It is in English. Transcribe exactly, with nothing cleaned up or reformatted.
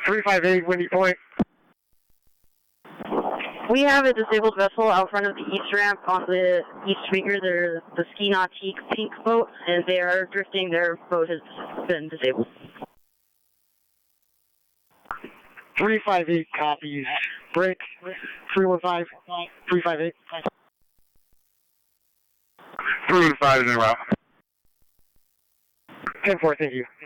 three five eight, Windy Point. We have a disabled vessel out front of the east ramp on the east speaker. They're the Ski Nautique pink boat, and they are drifting. Their boat has been disabled. three five eight copies. Break. three one five, three five eight. three one five is en route. ten four, thank you.